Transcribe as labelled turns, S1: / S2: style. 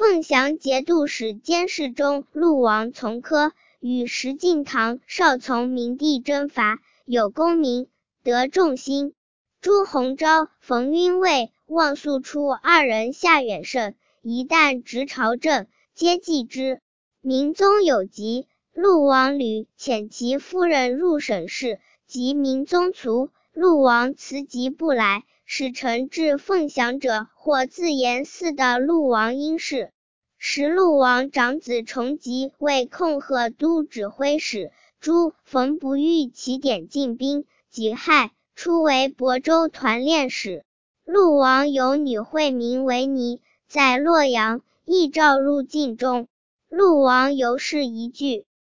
S1: 凤翔节度使监视中，陆王从科与石敬瑭少从明帝征伐，有功名，得众心。朱鸿昭、冯晕蔚、望素初二人下远胜，一旦执朝政，皆忌之。明宗有疾，陆王屡遣其夫人入省事，及明宗卒，陆王辞疾不来，使臣至凤翔者，或自言嗣的陆王因事。时陆王长子重吉为控贺都指挥使，朱、冯不欲起点进兵，己亥，初为亳州团练使。陆王有女惠名为尼，在洛阳，亦召入晋中。陆王由是一句。